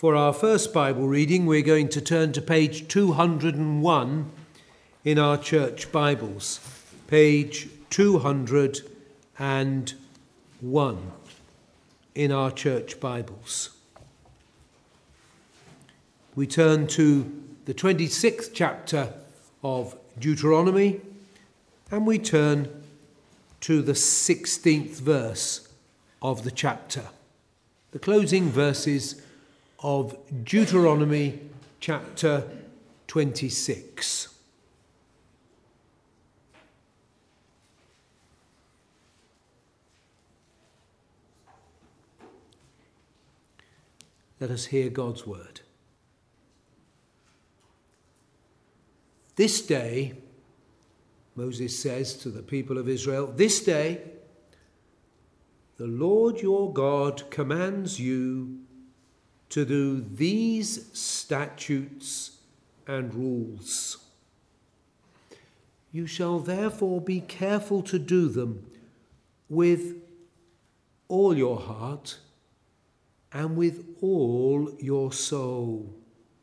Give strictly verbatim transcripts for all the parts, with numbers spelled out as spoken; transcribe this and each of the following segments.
For our first Bible reading, we're going to turn to page two hundred and one in our church Bibles. Page two hundred and one in our church Bibles. We turn to the twenty-sixth chapter of Deuteronomy, and we turn to the sixteenth verse of the chapter, the closing verses of Deuteronomy chapter twenty-six. Let us hear God's word. This day, Moses says to the people of Israel, this day, the Lord your God commands you to do these statutes and rules. You shall therefore be careful to do them with all your heart and with all your soul.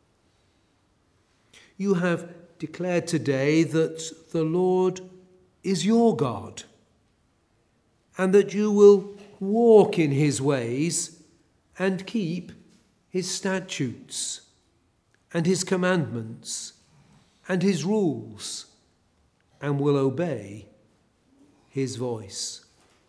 You have declared today that the Lord is your God, and that you will walk in his ways and keep his statutes and his commandments and his rules, and will obey his voice.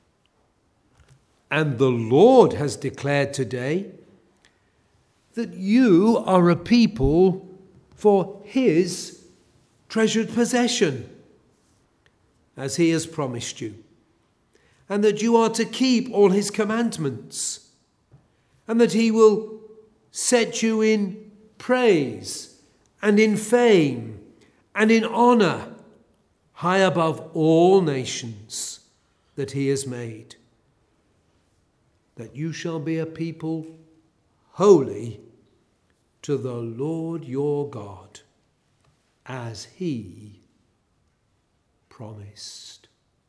And the Lord has declared today that you are a people for his treasured possession, as he has promised you, and that you are to keep all his commandments, and that he will set you in praise and in fame and in honor high above all nations that he has made, that you shall be a people holy to the Lord your God, as he promised.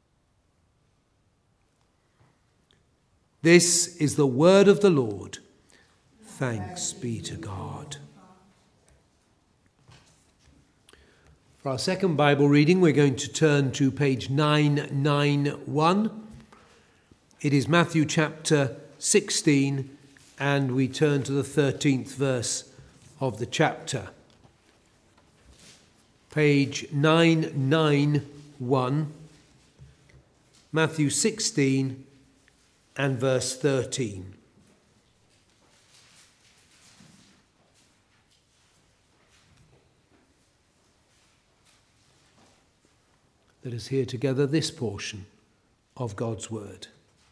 This is the word of the Lord. Thanks be to God. For our second Bible reading, we're going to turn to page nine ninety-one. It is Matthew chapter sixteen, and we turn to the thirteenth verse of the chapter. Page nine ninety-one, Matthew sixteen and verse thirteen. Let us hear together this portion of God's word.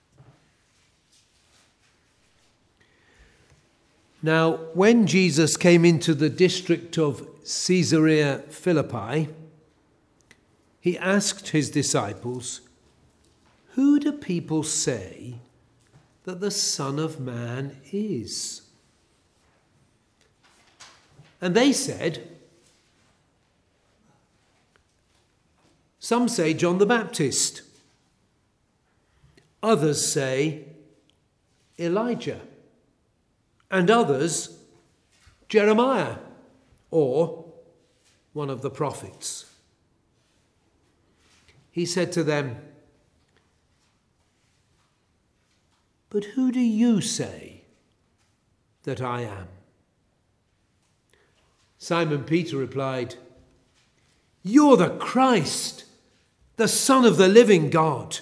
Now, when Jesus came into the district of Caesarea Philippi, he asked his disciples, "Who do people say that the Son of Man is?" And they said, "Some say John the Baptist. Others say Elijah. And others Jeremiah or one of the prophets." He said to them, "But who do you say that I am?" Simon Peter replied, "You're the Christ, the Son of the living God."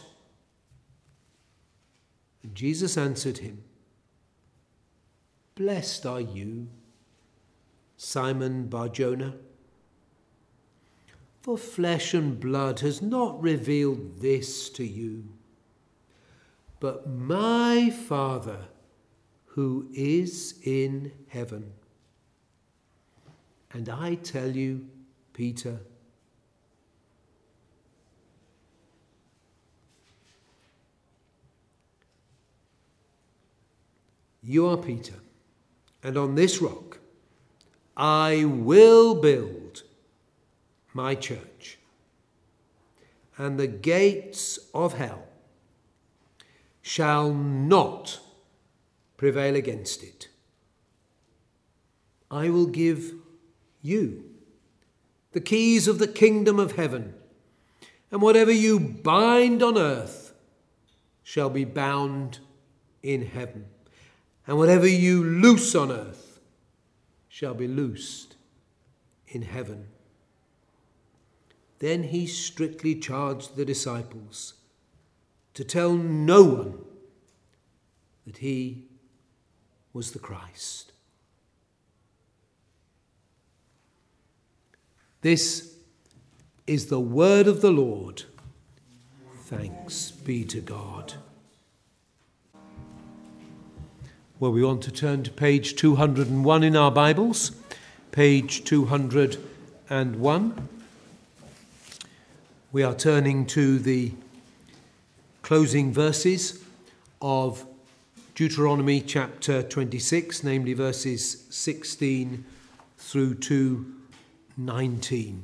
And Jesus answered him, "Blessed are you, Simon Bar-Jonah, for flesh and blood has not revealed this to you, but my Father who is in heaven. And I tell you, Peter, you are Peter, and on this rock I will build my church, and the gates of hell shall not prevail against it. I will give you the keys of the kingdom of heaven, and whatever you bind on earth shall be bound in heaven, and whatever you loose on earth shall be loosed in heaven." Then he strictly charged the disciples to tell no one that he was the Christ. This is the word of the Lord. Thanks be to God. Well, we want to turn to page two hundred and one in our Bibles. Page two hundred and one. We are turning to the closing verses of Deuteronomy chapter twenty-six, namely verses sixteen through to nineteen.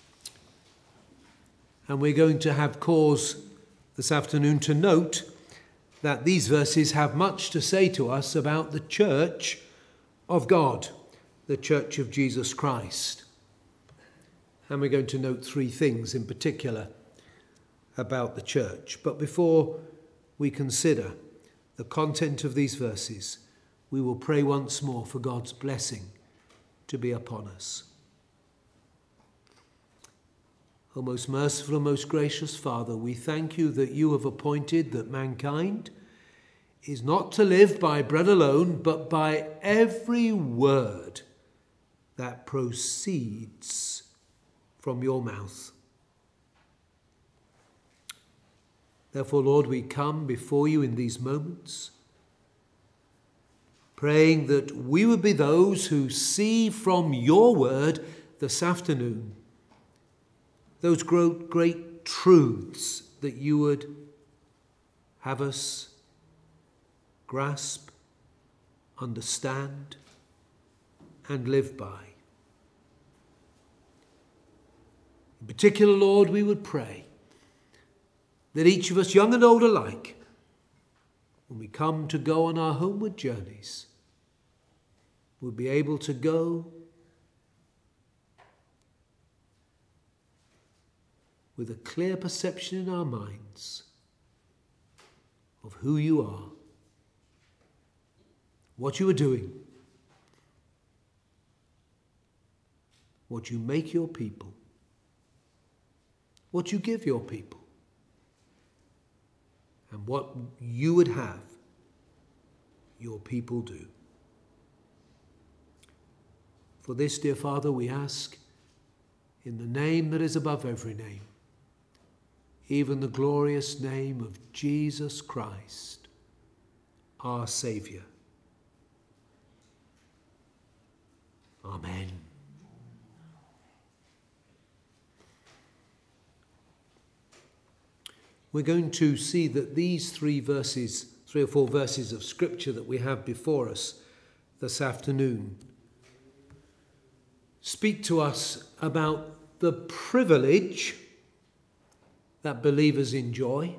And we're going to have cause this afternoon to note that these verses have much to say to us about the church of God, the church of Jesus Christ. And we're going to note three things in particular about the church. But before we consider the content of these verses, we will pray once more for God's blessing to be upon us. O most merciful and most gracious Father, we thank you that you have appointed that mankind is not to live by bread alone, but by every word that proceeds from your mouth. Therefore, Lord, we come before you in these moments, praying that we would be those who see from your word this afternoon those great, great truths that you would have us grasp, understand, and live by. In particular, Lord, we would pray that each of us, young and old alike, when we come to go on our homeward journeys, will be able to go with a clear perception in our minds of who you are, what you are doing, what you make your people, what you give your people, and what you would have your people do. For this, dear Father, we ask in the name that is above every name, even the glorious name of Jesus Christ, our Saviour. Amen. We're going to see that these three verses, three or four verses of Scripture that we have before us this afternoon, speak to us about the privilege that believers enjoy,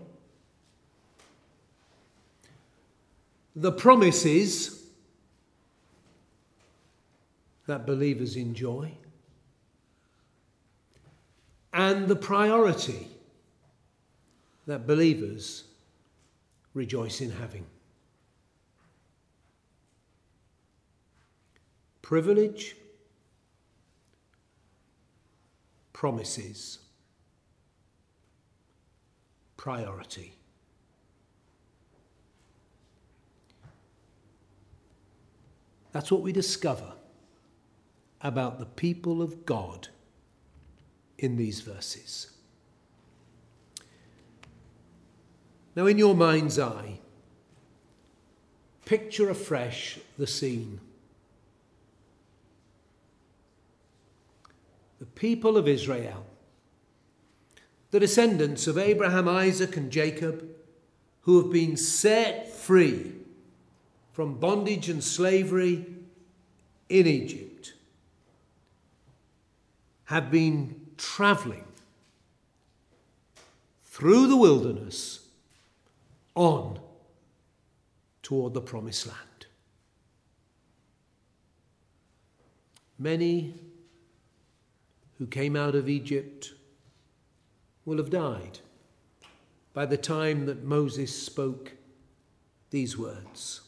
the promises that believers enjoy, and the priority that believers rejoice in having. Privilege, promises, priority. That's what we discover about the people of God in these verses. Now, in your mind's eye, picture afresh the scene. The people of Israel, the descendants of Abraham, Isaac, and Jacob, who have been set free from bondage and slavery in Egypt, have been traveling through the wilderness on toward the promised land. many who came out of Egypt will have died by the time that Moses spoke these words.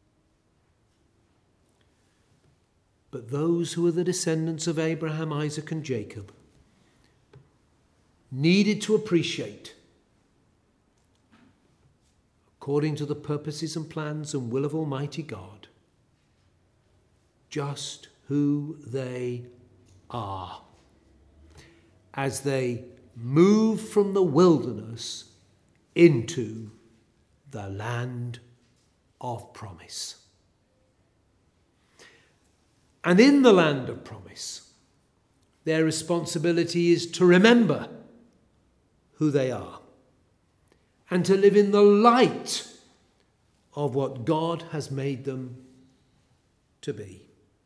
But those who are the descendants of Abraham, Isaac, and Jacob needed to appreciate, according to the purposes and plans and will of Almighty God, just who they are as they move from the wilderness into the land of promise. And in the land of promise, their responsibility is to remember who they are and to live in the light of what God has made them to be.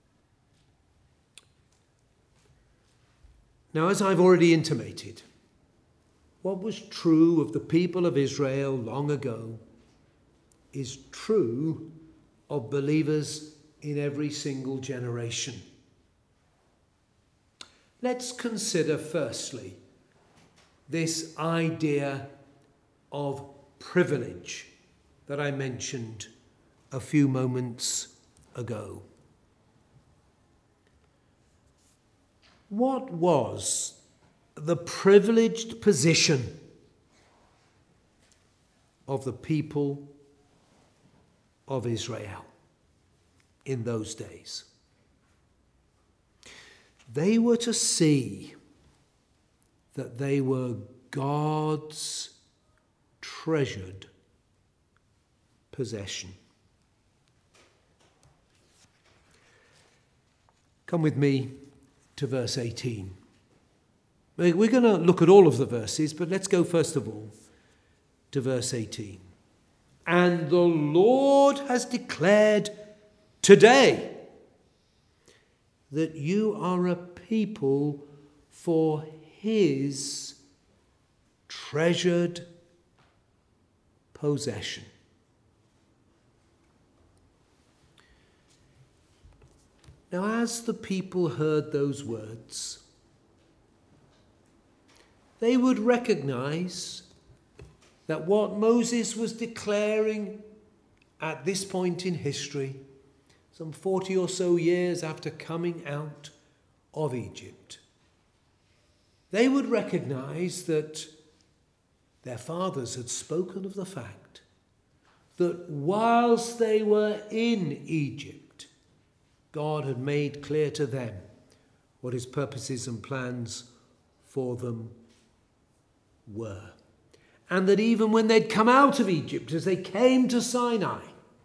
Now, as I've already intimated, what was true of the people of Israel long ago is true of believers in every single generation. Let's consider firstly this idea of privilege that I mentioned a few moments ago. What was the privileged position of the people of Israel in those days? They were to see that they were God's treasured possession. Come with me to verse eighteen. We're going to look at all of the verses, but let's go first of all to verse eighteen. And the Lord has declared today that you are a people for his treasured possession. Now, as the people heard those words, they would recognize that what Moses was declaring at this point in history, some forty or so years after coming out of Egypt, they would recognize that their fathers had spoken of the fact that whilst they were in Egypt, God had made clear to them what his purposes and plans for them were. And that even when they'd come out of Egypt, as they came to Sinai,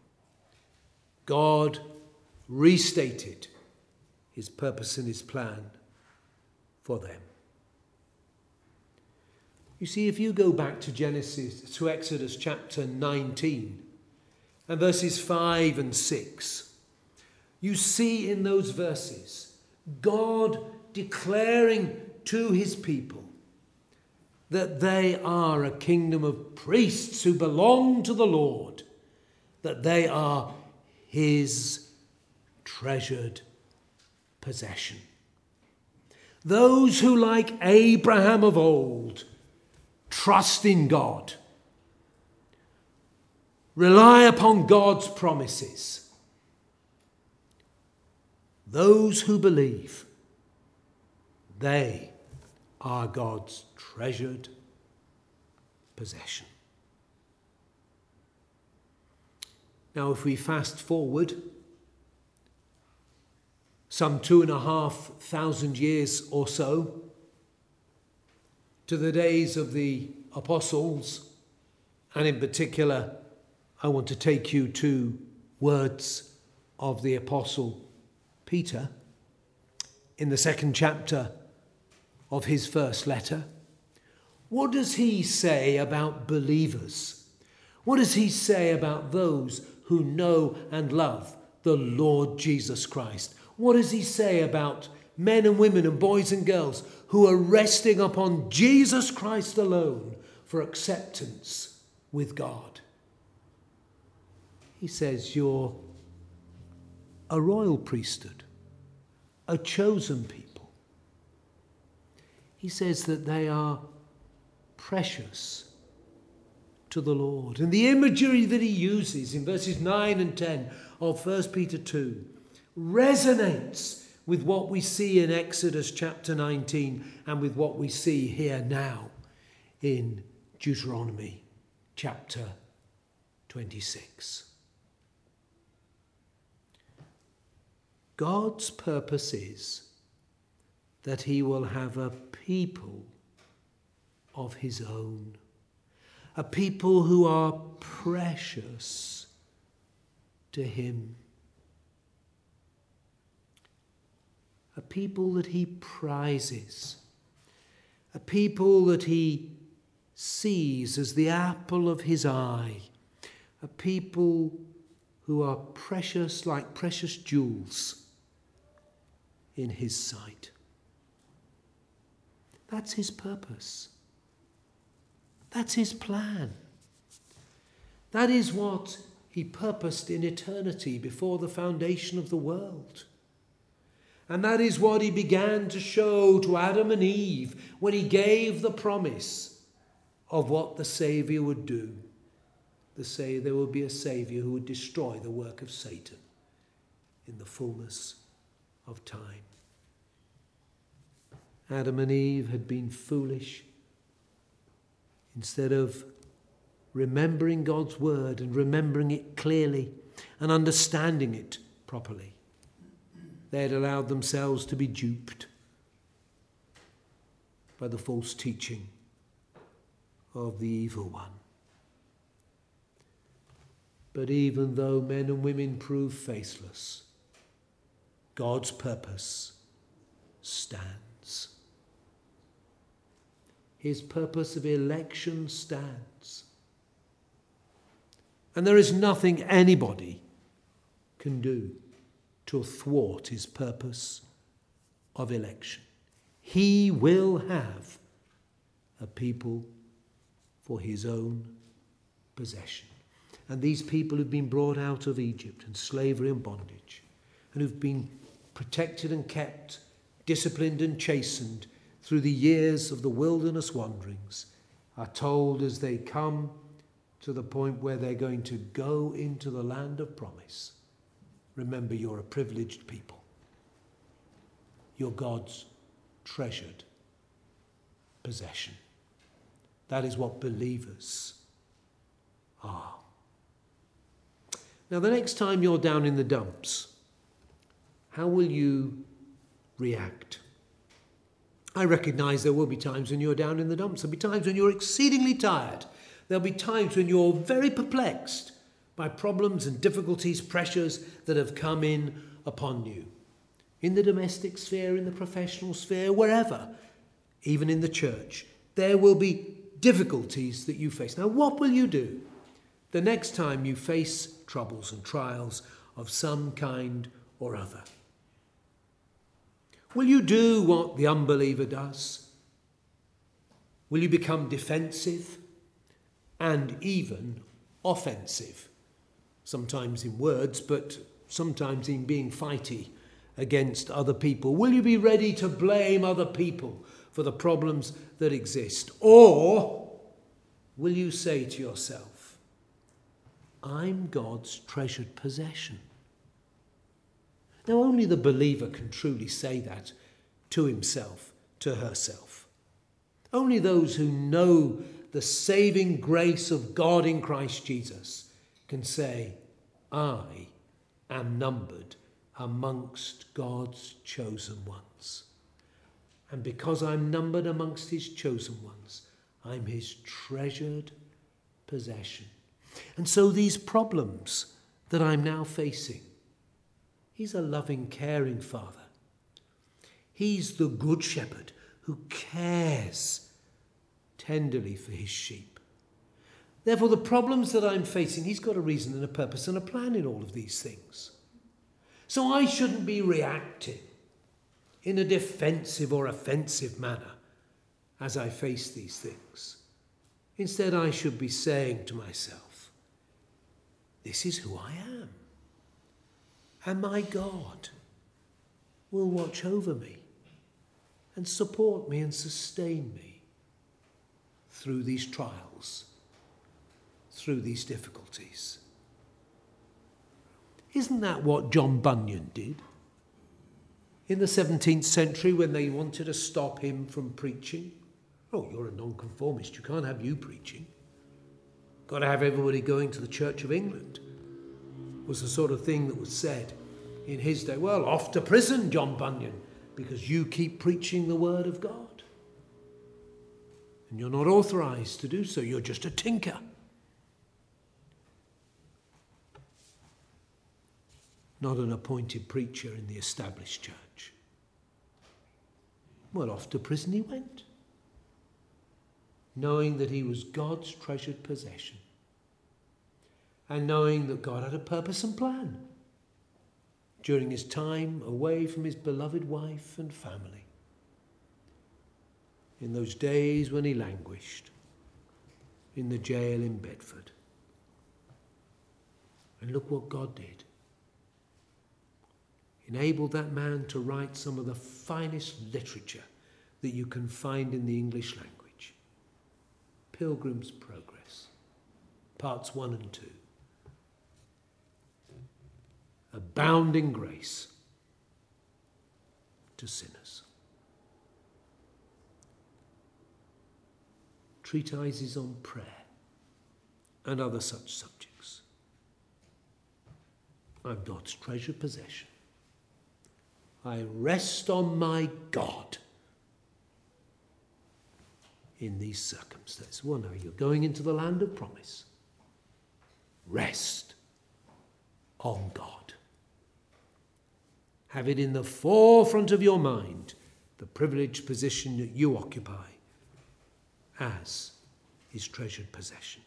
God restated his purpose and his plan for them. You see, if you go back to Genesis, to Exodus chapter nineteen, and verses five and six, you see in those verses God declaring to his people that they are a kingdom of priests who belong to the Lord, that they are his treasured possession. Those who, like Abraham of old, trust in God, rely upon God's promises. Those who believe, they are God's treasured possession. Now, if we fast forward some two and a half thousand years or so to the days of the apostles, and in particular, I want to take you to words of the apostle Peter in the second chapter of his first letter. What does he say about believers? What does he say about those who know and love the Lord Jesus Christ? What does he say about men and women and boys and girls who are resting upon Jesus Christ alone for acceptance with God? He says, you're a royal priesthood, a chosen people. He says that they are precious to the Lord. And the imagery that he uses in verses nine and ten of First Peter two resonates with what we see in Exodus chapter nineteen and with what we see here now in Deuteronomy chapter twenty-six. God's purpose is that he will have a people of his own, a people who are precious to him, a people that he prizes, a people that he sees as the apple of his eye, a people who are precious like precious jewels in his sight. That's his purpose. That's his plan. That is what he purposed in eternity before the foundation of the world. And that is what he began to show to Adam and Eve when he gave the promise of what the Saviour would do. The say there would be a Saviour who would destroy the work of Satan in the fullness of time. Adam and Eve had been foolish. Instead of remembering God's word and remembering it clearly and understanding it properly, they had allowed themselves to be duped by the false teaching of the evil one. But even though men and women prove faithless, God's purpose stands. His purpose of election stands. And there is nothing anybody can do to thwart his purpose of election. He will have a people for his own possession. And these people who've been brought out of Egypt and slavery and bondage, and who've been protected and kept, disciplined and chastened through the years of the wilderness wanderings, are told as they come to the point where they're going to go into the land of promise, remember, you're a privileged people. You're God's treasured possession. That is what believers are. Now, the next time you're down in the dumps, how will you react? I recognise there will be times when you're down in the dumps. There'll be times when you're exceedingly tired. There'll be times when you're very perplexed by problems and difficulties, pressures that have come in upon you. In the domestic sphere, in the professional sphere, wherever, even in the church, there will be difficulties that you face. Now, what will you do the next time you face troubles and trials of some kind or other? Will you do what the unbeliever does? Will you become defensive and even offensive? Sometimes in words, but sometimes in being fighty against other people. Will you be ready to blame other people for the problems that exist? Or will you say to yourself, I'm God's treasured possession? Now, only the believer can truly say that to himself, to herself. Only those who know the saving grace of God in Christ Jesus can say, I am numbered amongst God's chosen ones. And because I'm numbered amongst his chosen ones, I'm his treasured possession. And so these problems that I'm now facing, he's a loving, caring Father. He's the good shepherd who cares tenderly for his sheep. Therefore, the problems that I'm facing, he's got a reason and a purpose and a plan in all of these things. So I shouldn't be reacting in a defensive or offensive manner as I face these things. Instead, I should be saying to myself, this is who I am. And my God will watch over me and support me and sustain me through these trials, through these difficulties. Isn't that what John Bunyan did in the seventeenth century when they wanted to stop him from preaching? Oh, you're a nonconformist, you can't have you preaching. Got to have everybody going to the Church of England, was the sort of thing that was said in his day. Well, off to prison, John Bunyan, because you keep preaching the word of God. And you're not authorised to do so, you're just a tinker. Not an appointed preacher in the established church. Well, off to prison he went, knowing that he was God's treasured possession, and knowing that God had a purpose and plan during his time away from his beloved wife and family, in those days when he languished in the jail in Bedford. And look what God did. Enabled that man to write some of the finest literature that you can find in the English language. Pilgrim's Progress, parts one and two. Abounding grace to sinners. Treatises on prayer and other such subjects. I'm God's treasured possession. I rest on my God in these circumstances. Well, no, you're going into the land of promise. Rest on God. Have it in the forefront of your mind, the privileged position that you occupy as his treasured possession.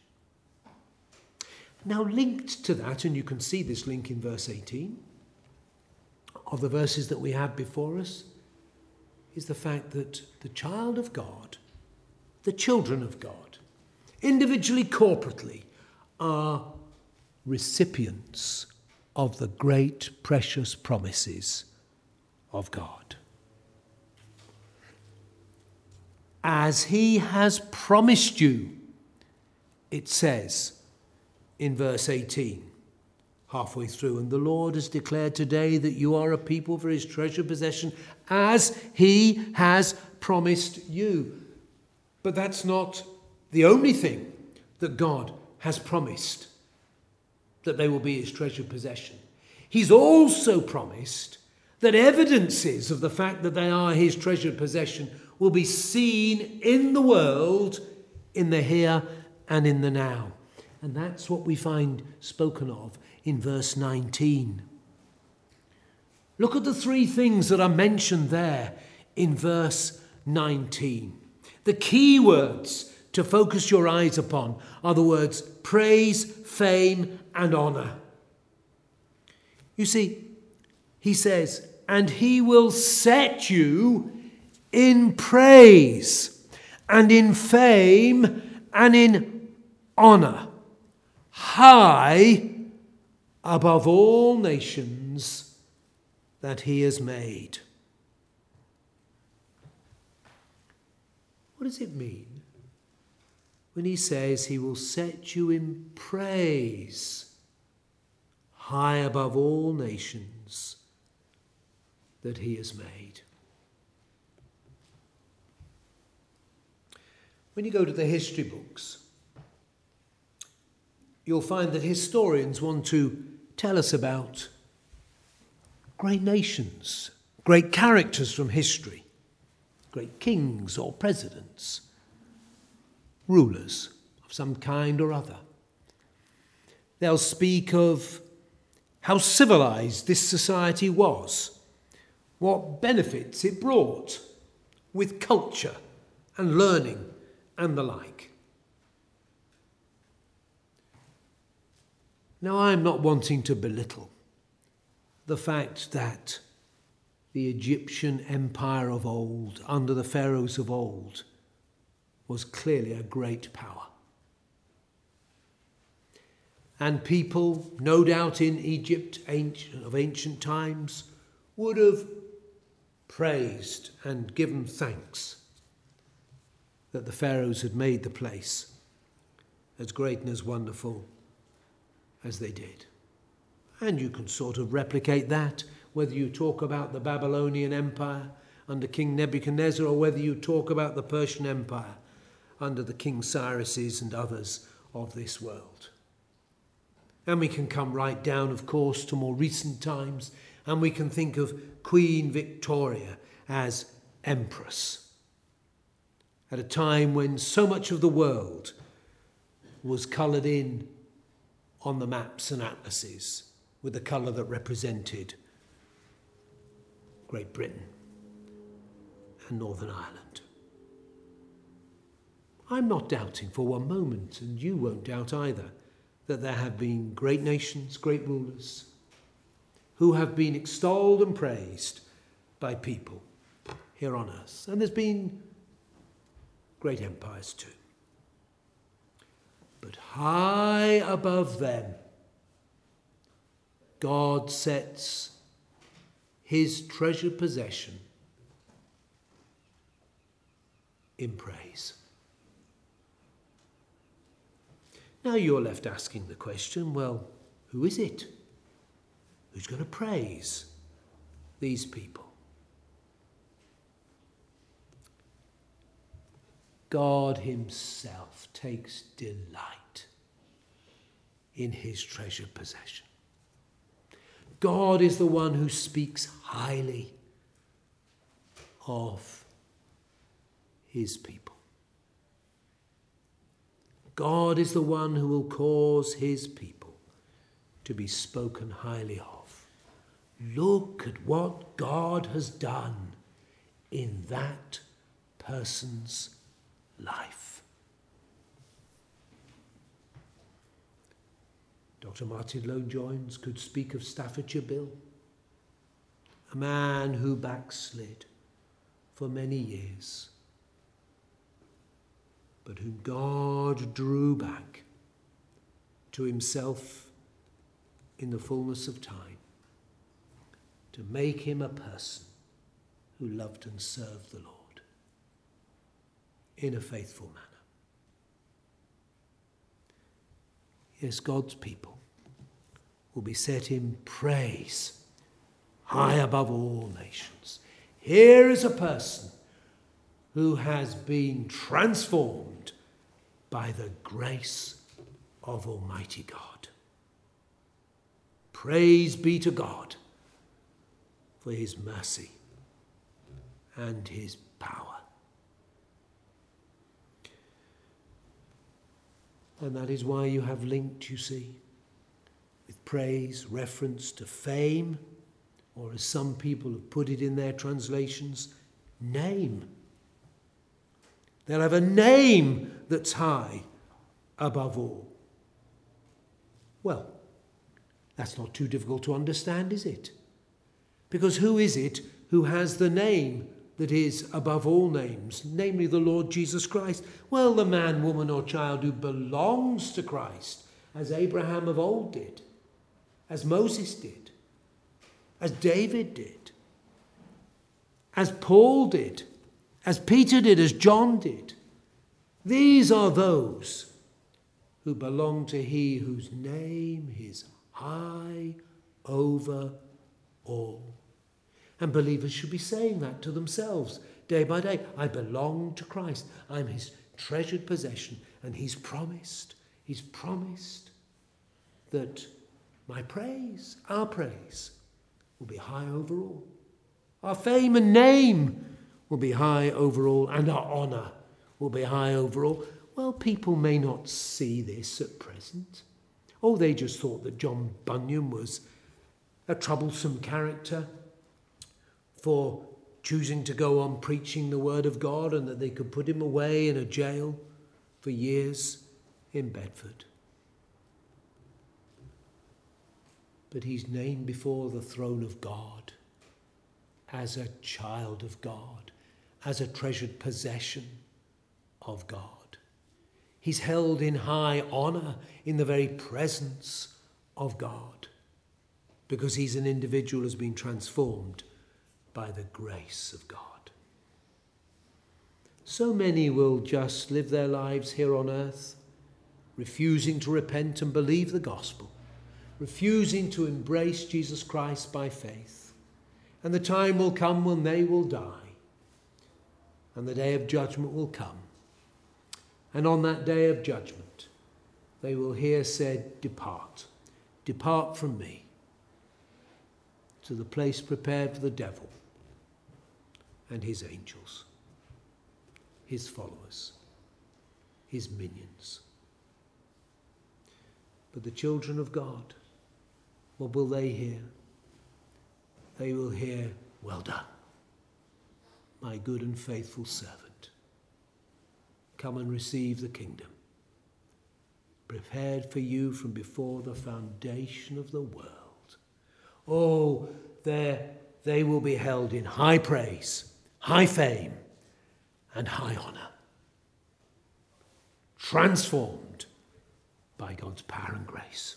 Now, linked to that, and you can see this link in verse eighteen, of the verses that we have before us, is the fact that the child of God, the children of God, individually, corporately, are recipients of the great, precious promises of God. As he has promised you, it says in verse eighteen, halfway through, and the Lord has declared today that you are a people for his treasured possession, as he has promised you. But that's not the only thing that God has promised, that they will be his treasured possession. He's also promised that evidences of the fact that they are his treasured possession will be seen in the world, in the here and in the now. And that's what we find spoken of in verse nineteen. Look at the three things that are mentioned there in verse nineteen. The key words to focus your eyes upon are the words praise, fame, and honour. You see, he says, and he will set you in praise and in fame and in honour, high above all nations that he has made. What does it mean when he says he will set you in praise, high above all nations that he has made? When you go to the history books, you'll find that historians want to tell us about great nations, great characters from history, great kings or presidents, rulers of some kind or other. They'll speak of how civilized this society was, what benefits it brought with culture and learning and the like. Now, I'm not wanting to belittle the fact that the Egyptian empire of old, under the pharaohs of old, was clearly a great power. And people, no doubt in Egypt of ancient times, would have praised and given thanks that the Pharaohs had made the place as great and as wonderful as they did. And you can sort of replicate that, whether you talk about the Babylonian Empire under King Nebuchadnezzar, or whether you talk about the Persian Empire under the King Cyruses and others of this world. And we can come right down, of course, to more recent times, and we can think of Queen Victoria as empress, at a time when so much of the world was coloured in on the maps and atlases with the colour that represented Great Britain and Northern Ireland. I'm not doubting for one moment, and you won't doubt either, that there have been great nations, great rulers, who have been extolled and praised by people here on earth. And there's been great empires too. But high above them, God sets his treasured possession in praise. Now you're left asking the question, well, who is it? Who's going to praise these people? God himself takes delight in his treasured possession. God is the one who speaks highly of his people. God is the one who will cause his people to be spoken highly of. Look at what God has done in that person's life. Doctor Martin Lloyd-Jones could speak of Staffordshire Bill, a man who backslid for many years, but whom God drew back to himself in the fullness of time to make him a person who loved and served the Lord in a faithful manner. Yes, God's people will be set in praise high above all nations. Here is a person who has been transformed by the grace of Almighty God. Praise be to God for his mercy and his power. And that is why you have linked, you see, with praise, reference to fame, or as some people have put it in their translations, name. They'll have a name that's high above all. Well, that's not too difficult to understand, is it? Because who is it who has the name that is above all names, namely the Lord Jesus Christ? Well, the man, woman, or child who belongs to Christ, as Abraham of old did, as Moses did, as David did, as Paul did, as Peter did, as John did. These are those who belong to he whose name is high over all. And believers should be saying that to themselves day by day. I belong to Christ. I'm his treasured possession. And he's promised, he's promised that my praise, our praise, will be high over all. Our fame and name will be high over all, and our honour will be high over all. Well, people may not see this at present. Oh, they just thought that John Bunyan was a troublesome character for choosing to go on preaching the word of God, and that they could put him away in a jail for years in Bedford. But he's named before the throne of God as a child of God, as a treasured possession of God. He's held in high honour in the very presence of God, because he's an individual who has been transformed by the grace of God. So many will just live their lives here on earth, refusing to repent and believe the gospel, refusing to embrace Jesus Christ by faith. And the time will come when they will die, and the day of judgment will come. And on that day of judgment, they will hear said, "Depart, depart from me, to the place prepared for the devil and his angels, his followers, his minions." But the children of God, what will they hear? They will hear, "Well done, my good and faithful servant. Come and receive the kingdom, prepared for you from before the foundation of the world." Oh, there they will be held in high praise, high fame, and high honour, transformed by God's power and grace.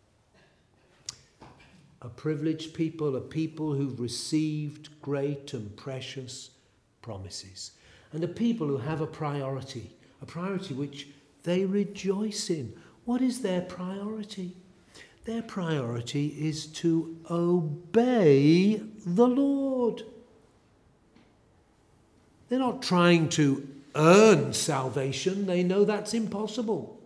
A privileged people, a people who've received great and precious promises, and a people who have a priority, a priority which they rejoice in. What is their priority? Their priority is to obey the Lord. They're not trying to earn salvation. They know that's impossible.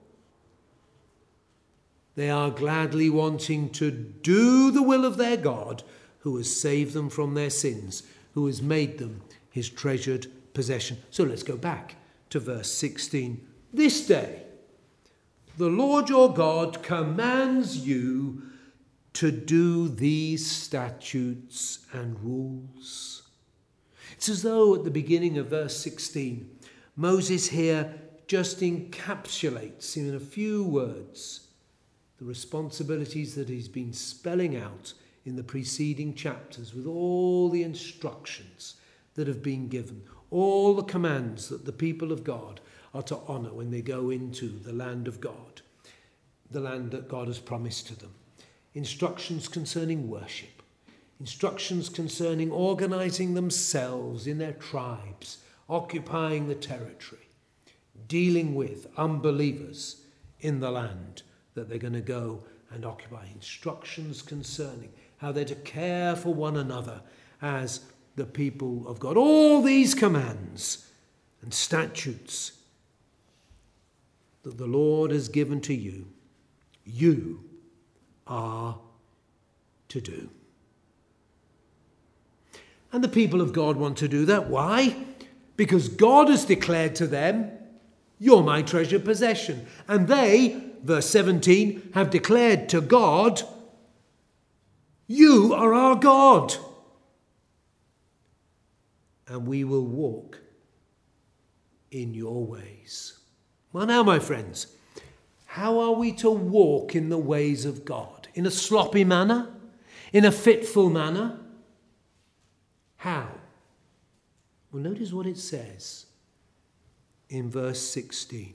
They are gladly wanting to do the will of their God, who has saved them from their sins, who has made them his treasured possession. So let's go back to verse sixteen. This day, the Lord your God commands you to do these statutes and rules. It's as though at the beginning of verse sixteen, Moses here just encapsulates in a few words the responsibilities that he's been spelling out in the preceding chapters, with all the instructions that have been given, all the commands that the people of God are to honour when they go into the land of God, the land that God has promised to them. Instructions concerning worship, instructions concerning organising themselves in their tribes, occupying the territory, dealing with unbelievers in the land that they're going to go and occupy. Instructions concerning how they're to care for one another as the people of God. All these commands and statutes that the Lord has given to you, you are to do. And the people of God want to do that. Why? Because God has declared to them, "You're my treasured possession." And they, verse seventeen, have declared to God, "You are our God, and we will walk in your ways." Well, now, my friends, how are we to walk in the ways of God? In a sloppy manner? In a fitful manner? How? Well, notice what it says in verse sixteen.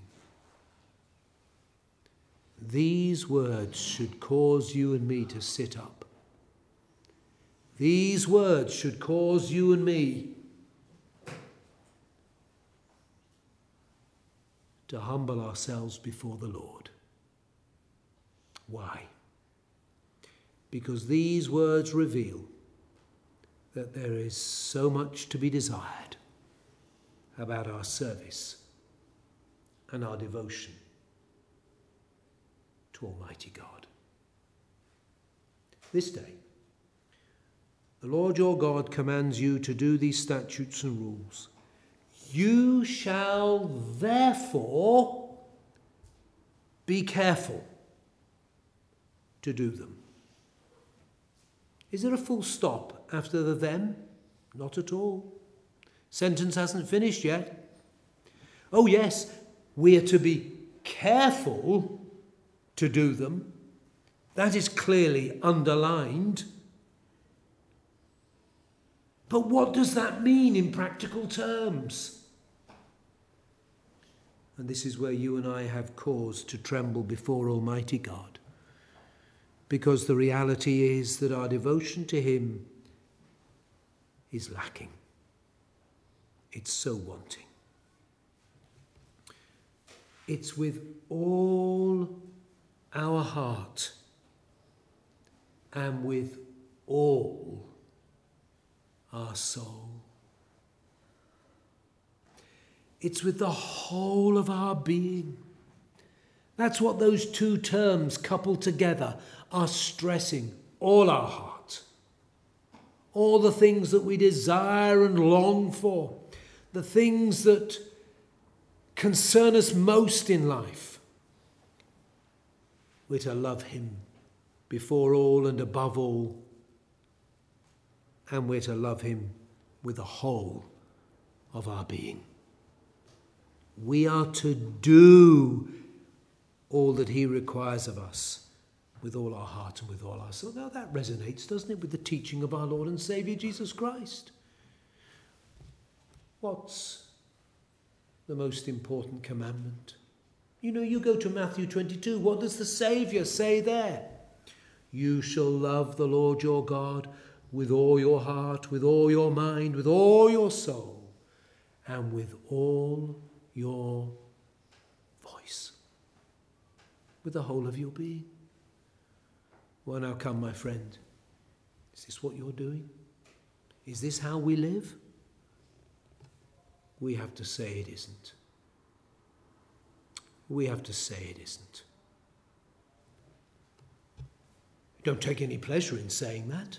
These words should cause you and me to sit up. These words should cause you and me to humble ourselves before the Lord. Why? Because these words reveal that there is so much to be desired about our service and our devotion to Almighty God. This day, the Lord your God commands you to do these statutes and rules. You shall therefore be careful to do them. Is there a full stop after the them? Not at all. Sentence hasn't finished yet. Oh yes, we are to be careful to do them. That is clearly underlined. But what does that mean in practical terms? And this is where you and I have cause to tremble before Almighty God. Because the reality is that our devotion to Him is lacking. It's so wanting. It's with all our heart and with all our soul. It's with the whole of our being. That's what those two terms coupled together are stressing. All our heart. All the things that we desire and long for. The things that concern us most in life. We're to love him before all and above all. And we're to love him with the whole of our being. We are to do all that he requires of us with all our heart and with all our soul. Now that resonates, doesn't it, with the teaching of our Lord and Saviour Jesus Christ? What's the most important commandment? You know, you go to Matthew twenty-two. What does the Saviour say there? You shall love the Lord your God with all your heart, with all your mind, with all your soul, and with all your voice, with the whole of your being. Well, now come, my friend. Is this what you're doing? Is this how we live? We have to say it isn't. We have to say it isn't. We don't take any pleasure in saying that.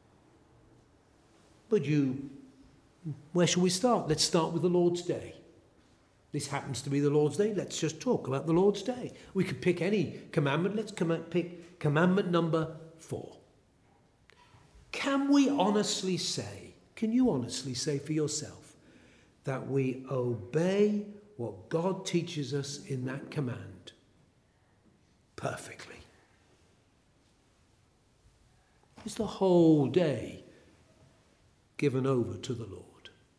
But you, where shall we start? Let's start with the Lord's Day. This happens to be the Lord's Day. Let's just talk about the Lord's Day. We could pick any commandment. Let's com- pick commandment number four. Can we honestly say, can you honestly say for yourself that we obey what God teaches us in that command perfectly? Is the whole day given over to the Lord?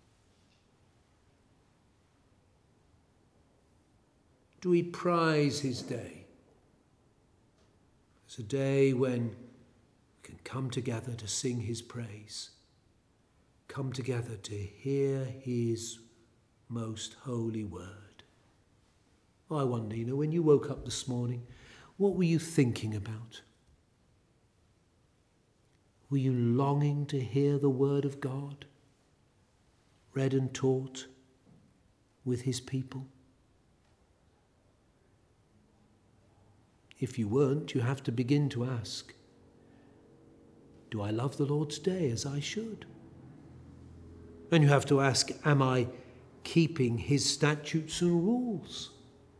Do we prize his day as a day when we can come together to sing his praise, come together to hear his most holy word? I wonder, you know, when you woke up this morning, what were you thinking about? Were you longing to hear the word of God read and taught with his people? If you weren't, you have to begin to ask, do I love the Lord's Day as I should? And you have to ask, am I keeping his statutes and rules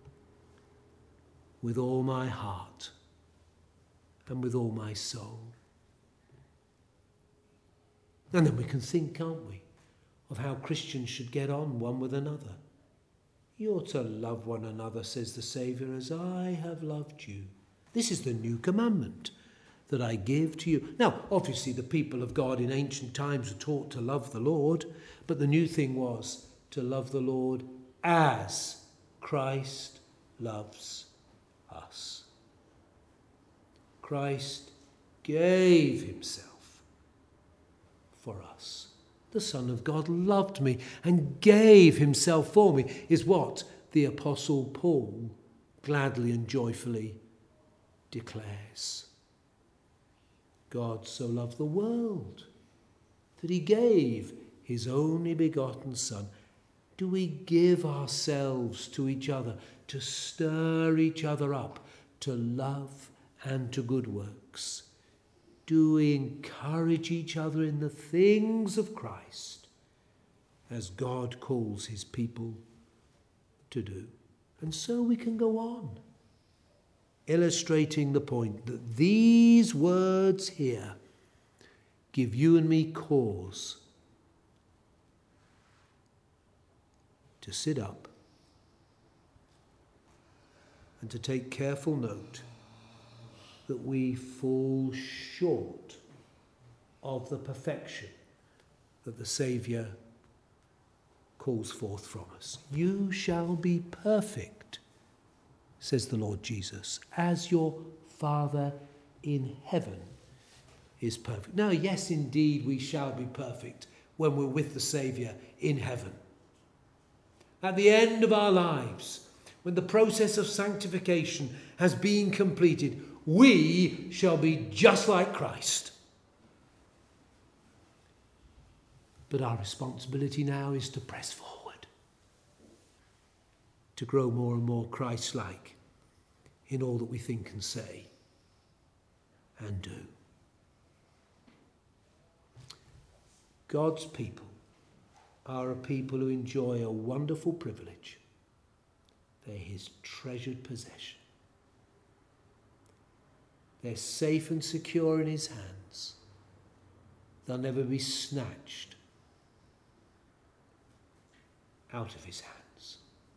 with all my heart and with all my soul? And then we can think, can't we, of how Christians should get on one with another. You're to love one another, says the Saviour, as I have loved you. This is the new commandment that I give to you. Now, obviously, the people of God in ancient times were taught to love the Lord, but the new thing was to love the Lord as Christ loves us. Christ gave himself for us. The Son of God loved me and gave himself for me, is what the Apostle Paul gladly and joyfully declares. God so loved the world that he gave his only begotten Son. Do we give ourselves to each other to stir each other up to love and to good works? Do we encourage each other in the things of Christ as God calls his people to do? And so we can go on, illustrating the point that these words here give you and me cause to sit up and to take careful note that we fall short of the perfection that the Saviour calls forth from us. You shall be perfect, says the Lord Jesus, as your Father in heaven is perfect. Now, yes, indeed, we shall be perfect when we're with the Saviour in heaven. At the end of our lives, when the process of sanctification has been completed, we shall be just like Christ. But our responsibility now is to press forward, to grow more and more Christ-like in all that we think and say and do. God's people are a people who enjoy a wonderful privilege. They're his treasured possession. They're safe and secure in his hands. They'll never be snatched out of his hands.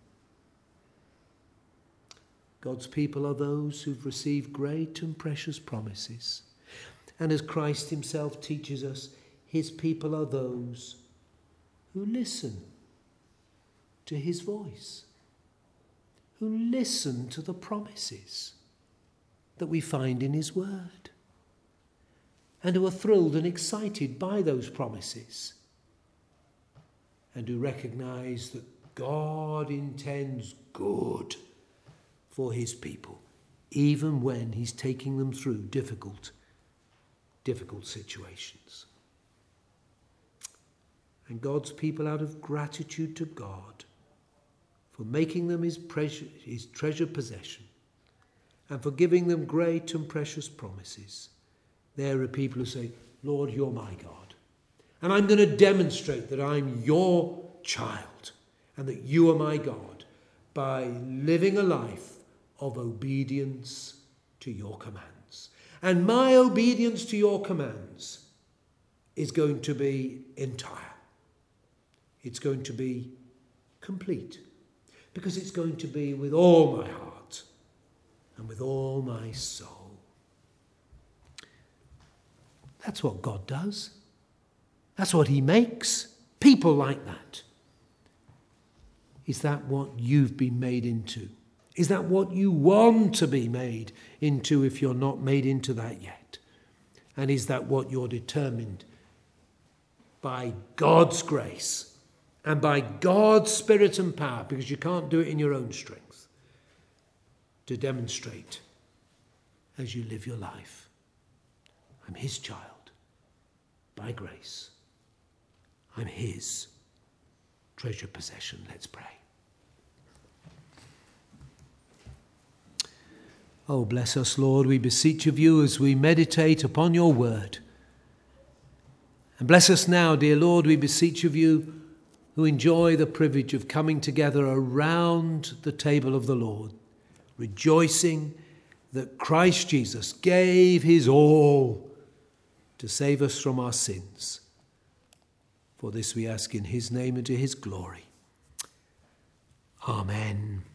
God's people are those who've received great and precious promises. And as Christ himself teaches us, his people are those who listen to his voice, who listen to the promises that we find in his word, and who are thrilled and excited by those promises, and who recognize that God intends good for his people, even when he's taking them through difficult, difficult situations. And God's people, out of gratitude to God for making them his, precious, his treasured possession and for giving them great and precious promises, they're a people who say, Lord, you're my God. And I'm going to demonstrate that I'm your child and that you are my God by living a life of obedience to your commands. And my obedience to your commands is going to be entire. It's going to be complete, because it's going to be with all my heart and with all my soul. That's what God does. That's what he makes. People like that. Is that what you've been made into? Is that what you want to be made into if you're not made into that yet? And is that what you're determined by God's grace and by God's Spirit and power, because you can't do it in your own strength, to demonstrate as you live your life? I'm his child by grace. I'm his treasured possession. Let's pray. Oh, bless us, Lord, we beseech of you as we meditate upon your word. And bless us now, dear Lord, we beseech of you who enjoy the privilege of coming together around the table of the Lord, rejoicing that Christ Jesus gave his all to save us from our sins. For this we ask in his name and to his glory. Amen.